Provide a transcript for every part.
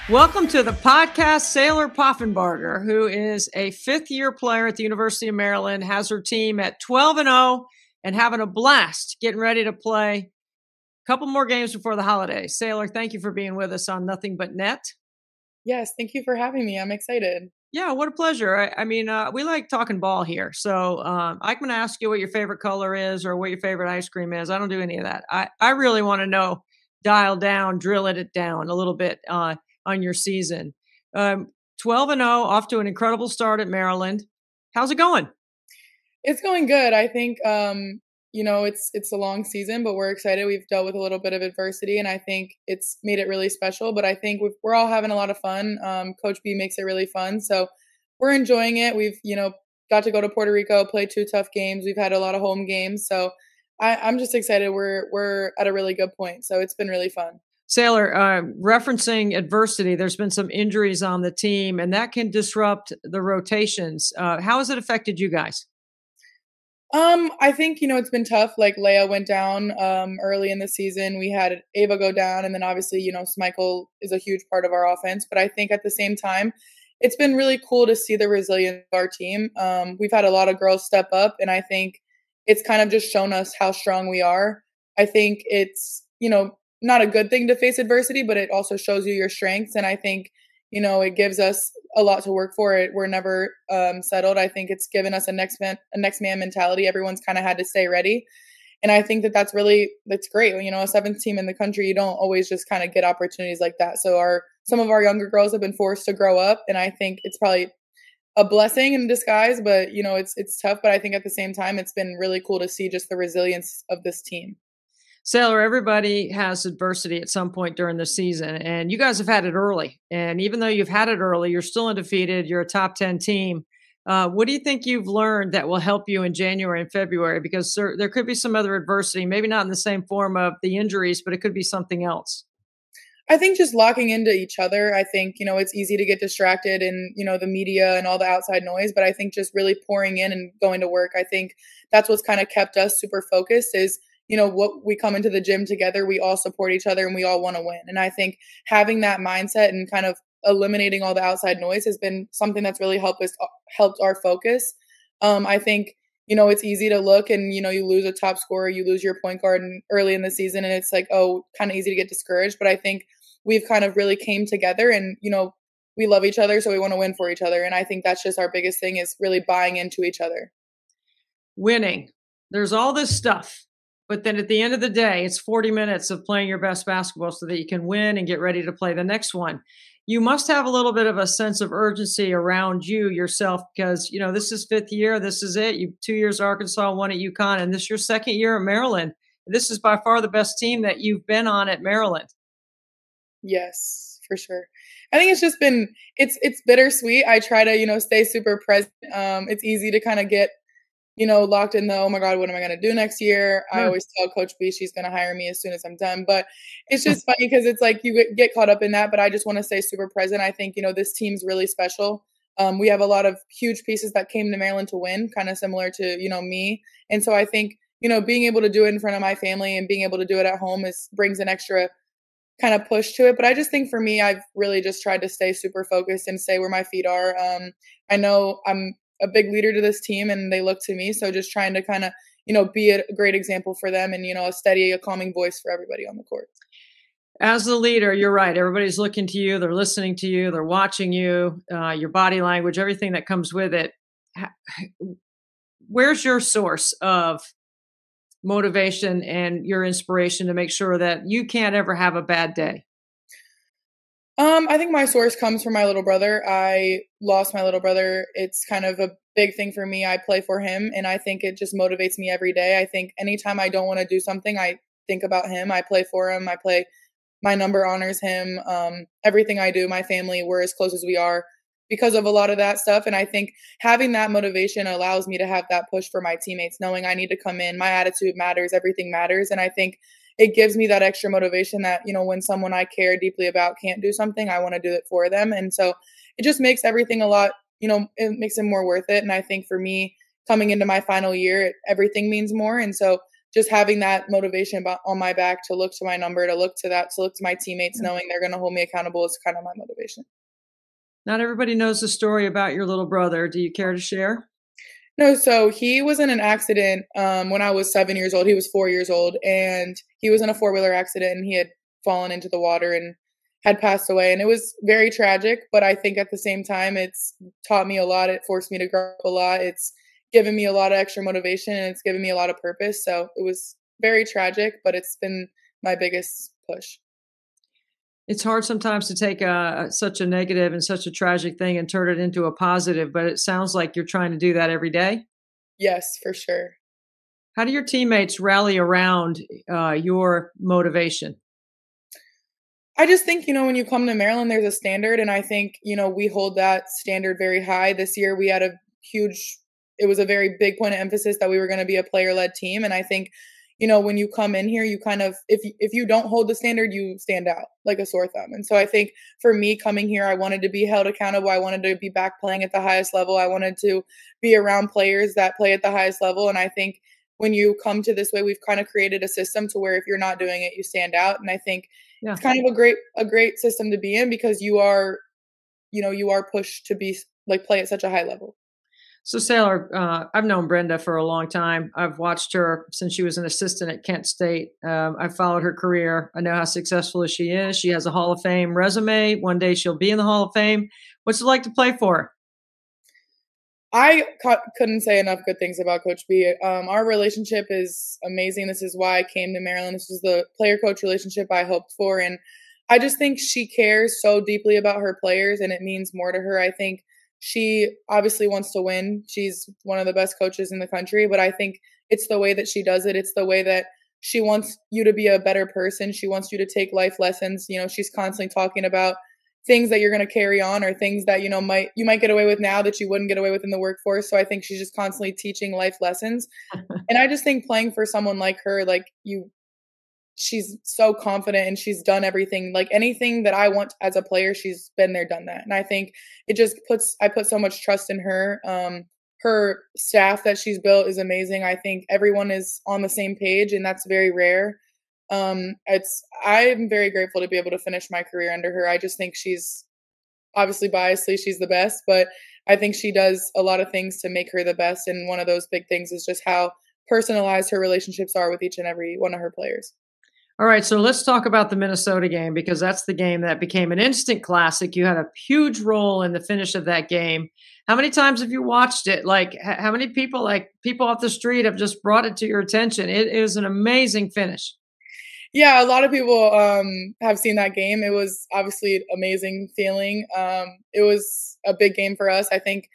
Welcome to the podcast. Sailor Poffenbarger, who is a fifth-year player at the University of Maryland, has her team at 12-0 and having a blast, getting ready to play a couple more games before the holidays. Sailor, thank you for being with us on Nothing But Net. Yes, thank you for having me. I'm excited. Yeah, what a pleasure. We like talking ball here. So I'm going to ask you what your favorite color is or what your favorite ice cream is. I don't do any of that. I really want to know, dial down, drill it down a little bit on your season. 12-0, off to an incredible start at Maryland. How's it going? It's going good. I think it's a long season, but we're excited. We've dealt with a little bit of adversity, and I think it's made it really special. But I think we're all having a lot of fun. Coach B makes it really fun, so we're enjoying it. We've got to go to Puerto Rico, play 2 tough games. We've had a lot of home games, so I'm just excited. We're at a really good point, so it's been really fun. Sailor, referencing adversity, there's been some injuries on the team, and that can disrupt the rotations. How has it affected you guys? I think, it's been tough. Like Leia went down early in the season. We had Ava go down, and then obviously, Michael is a huge part of our offense. But I think at the same time, it's been really cool to see the resilience of our team. We've had a lot of girls step up, and I think it's kind of just shown us how strong we are. I think it's, not a good thing to face adversity, but it also shows you your strengths. And I think, it gives us a lot to work for. We're never settled. I think it's given us a next man mentality. Everyone's kind of had to stay ready. And I think that's great. A seventh team in the country, you don't always just kind of get opportunities like that. So some of our younger girls have been forced to grow up. And I think it's probably a blessing in disguise, but it's tough. But I think at the same time, it's been really cool to see just the resilience of this team. Sailor, everybody has adversity at some point during the season, and you guys have had it early. And even though you've had it early, you're still undefeated. You're a top 10 team. What do you think you've learned that will help you in January and February? Because there could be some other adversity, maybe not in the same form of the injuries, but it could be something else. I think just locking into each other. I think, it's easy to get distracted in, the media and all the outside noise, but I think just really pouring in and going to work. I think that's what's kind of kept us super focused is, what we come into the gym together, we all support each other and we all want to win. And I think having that mindset and kind of eliminating all the outside noise has been something that's really helped our focus. I think, it's easy to look and, you lose a top scorer, you lose your point guard early in the season and it's like, oh, kind of easy to get discouraged. But I think we've kind of really came together and, we love each other, so we want to win for each other. And I think that's just our biggest thing is really buying into each other. Winning. There's all this stuff. But then at the end of the day, it's 40 minutes of playing your best basketball so that you can win and get ready to play the next one. You must have a little bit of a sense of urgency around you yourself because, this is fifth year. This is it. You 2 years at Arkansas, 1 at UConn, and this is your second year at Maryland. This is by far the best team that you've been on at Maryland. Yes, for sure. I think it's just been, it's bittersweet. I try to, stay super present. It's easy to kind of get locked in the, oh my God, what am I going to do next year? I always tell Coach B she's going to hire me as soon as I'm done. But it's just funny because it's like you get caught up in that. But I just want to stay super present. I think, this team's really special. We have a lot of huge pieces that came to Maryland to win, kind of similar to, me. And so I think, being able to do it in front of my family and being able to do it at home brings an extra kind of push to it. But I just think for me, I've really just tried to stay super focused and stay where my feet are. I know I'm a big leader to this team and they look to me. So just trying to kind of, be a great example for them and, a calming voice for everybody on the court. As the leader, you're right. Everybody's looking to you. They're listening to you. They're watching you, your body language, everything that comes with it. Where's your source of motivation and your inspiration to make sure that you can't ever have a bad day? I think my source comes from my little brother. I lost my little brother. It's kind of a big thing for me. I play for him and I think it just motivates me every day. I think anytime I don't want to do something, I think about him. I play for him. My number honors him. Everything I do, my family, we're as close as we are because of a lot of that stuff. And I think having that motivation allows me to have that push for my teammates, knowing I need to come in. My attitude matters. Everything matters. And I think it gives me that extra motivation that, when someone I care deeply about can't do something, I want to do it for them. And so it just makes everything a lot, it makes it more worth it. And I think for me coming into my final year, everything means more. And so just having that motivation on my back to look to my number, to look to my teammates, Yeah. knowing they're going to hold me accountable is kind of my motivation. Not everybody knows the story about your little brother. Do you care to share? No, so he was in an accident when I was 7 years old. He was 4 years old, and he was in a four-wheeler accident, and he had fallen into the water and had passed away. And it was very tragic, but I think at the same time, it's taught me a lot. It forced me to grow up a lot. It's given me a lot of extra motivation, and it's given me a lot of purpose. So it was very tragic, but it's been my biggest push. It's hard sometimes to take such a negative and such a tragic thing and turn it into a positive, but it sounds like you're trying to do that every day. Yes, for sure. How do your teammates rally around your motivation? I just think, when you come to Maryland, there's a standard, and I think, we hold that standard very high. This year, we had it was a very big point of emphasis that we were going to be a player-led team, and I think, when you come in here, you kind of, if you don't hold the standard, you stand out like a sore thumb. And so I think for me coming here, I wanted to be held accountable. I wanted to be back playing at the highest level. I wanted to be around players that play at the highest level, and I think when you come to this way, we've kind of created a system to where if you're not doing it, you stand out. And I think Yeah. it's kind of a great system to be in because you are pushed to be like play at such a high level. So, Sailor, I've known Brenda for a long time. I've watched her since she was an assistant at Kent State. I've followed her career. I know how successful she is. She has a Hall of Fame resume. One day she'll be in the Hall of Fame. What's it like to play for her? Couldn't say enough good things about Coach B. Our relationship is amazing. This is why I came to Maryland. This was the player-coach relationship I hoped for, and I just think she cares so deeply about her players, and it means more to her. I think she obviously wants to win. She's one of the best coaches in the country, but I think it's the way that she does it. It's the way that she wants you to be a better person. She wants you to take life lessons. She's constantly talking about things that you're going to carry on or things that you might get away with now that you wouldn't get away with in the workforce. So I think she's just constantly teaching life lessons. And I just think playing for someone like her, she's so confident and she's done everything. Like anything that I want as a player, she's been there, done that. And I think I put so much trust in her. Her staff that she's built is amazing. I think everyone is on the same page, and that's very rare. I'm very grateful to be able to finish my career under her. I just think she's obviously biasly, she's the best, but I think she does a lot of things to make her the best. And one of those big things is just how personalized her relationships are with each and every one of her players. All right, so let's talk about the Minnesota game because that's the game that became an instant classic. You had a huge role in the finish of that game. How many times have you watched it? Like, how many people, like people off the street, have just brought it to your attention? It is an amazing finish. Yeah, a lot of people have seen that game. It was obviously an amazing feeling. It was a big game for us. I think,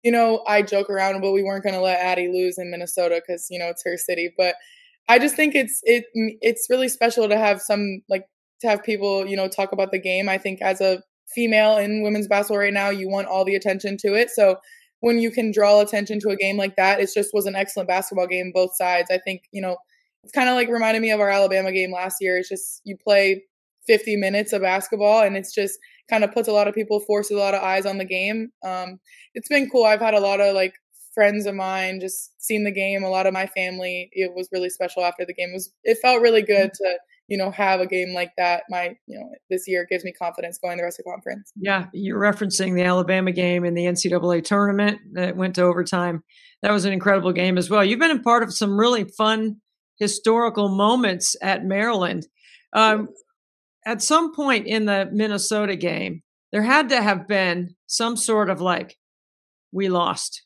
I joke around, but we weren't going to let Addie lose in Minnesota because it's her city. But I just think it's really special to have to have people talk about the game. I think as a female in women's basketball right now, you want all the attention to it. So when you can draw attention to a game like that, it just was an excellent basketball game both sides. I think it's kind of like reminded me of our Alabama game last year. It's just you play 50 minutes of basketball, and it's just kind of forces a lot of eyes on the game. It's been cool. I've had a lot of friends of mine just seen the game. A lot of my family. It was really special after the game. It felt really good to have a game like that. This year gives me confidence going the rest of the conference. Yeah, you're referencing the Alabama game in the NCAA tournament that went to overtime. That was an incredible game as well. You've been a part of some really fun historical moments at Maryland. Um, at some point in the Minnesota game, there had to have been some sort of we lost.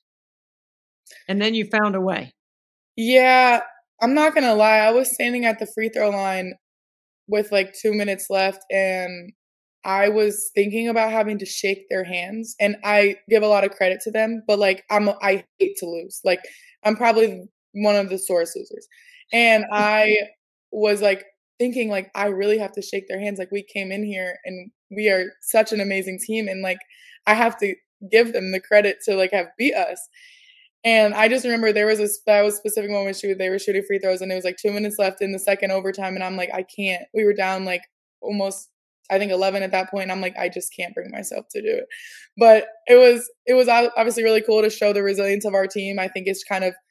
And then you found a way. Yeah, I'm not gonna lie. I was standing at the free throw line with 2 minutes left, and I was thinking about having to shake their hands. And I give a lot of credit to them, but I hate to lose. I'm probably one of the sorest losers. And I was thinking I really have to shake their hands. We came in here and we are such an amazing team, and I have to give them the credit to have beat us. And I just remember there was that was a specific moment they were shooting free throws, and it was 2 minutes left in the second overtime, and I'm I can't. We were down almost I think 11 at that point, and I'm I just can't bring myself to do it. But it was obviously really cool to show the resilience of our team. I think it's kind of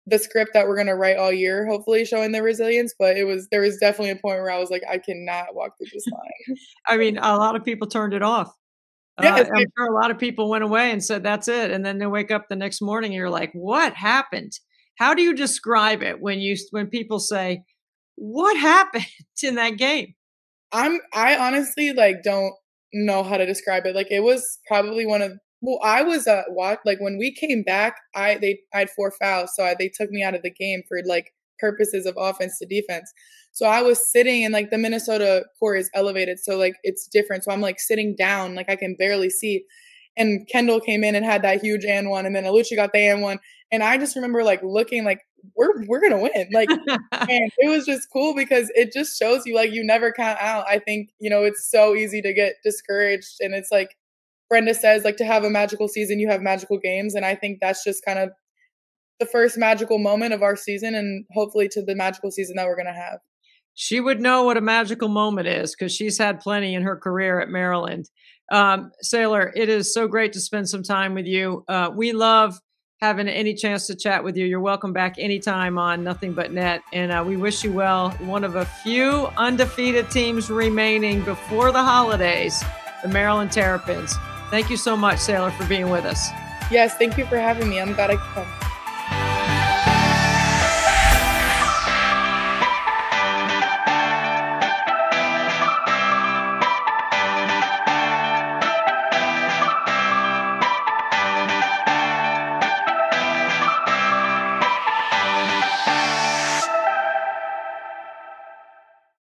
the script that we're gonna write all year, hopefully showing the resilience. But there was definitely a point where I was like, I cannot walk through this line. I mean, a lot of people turned it off. Yes, I'm sure a lot of people went away and said, "That's it," and then they wake up the next morning and you're like, "What happened?" How do you describe it when people say, "What happened in that game?" I honestly, like, don't know how to describe it. Like, it was probably one of well, I was, like, when we came back, I had 4 fouls, so they took me out of the game for, like, purposes of offense to defense. So I was sitting and, like, the Minnesota court is elevated, so, like, it's different. So I'm, like, sitting down, like, I can barely see. And Kendall came in and had that huge and one, and then Alucci got the and one. And I just remember, like, looking like, we're gonna win. Like, and it was just cool because it just shows you, like, you never count out. I think, it's so easy to get discouraged, and it's like Brenda says, like, to have a magical season, you have magical games, and I think that's just kind of the first magical moment of our season and hopefully to the magical season that we're gonna have. She would know what a magical moment is because she's had plenty in her career at Maryland. Saylor, it is so great to spend some time with you. We love having any chance to chat with you. You're welcome back anytime on Nothing But Net. And we wish you well. One of a few undefeated teams remaining before the holidays, the Maryland Terrapins. Thank you so much, Saylor, for being with us. Yes, thank you for having me. I'm glad I could come.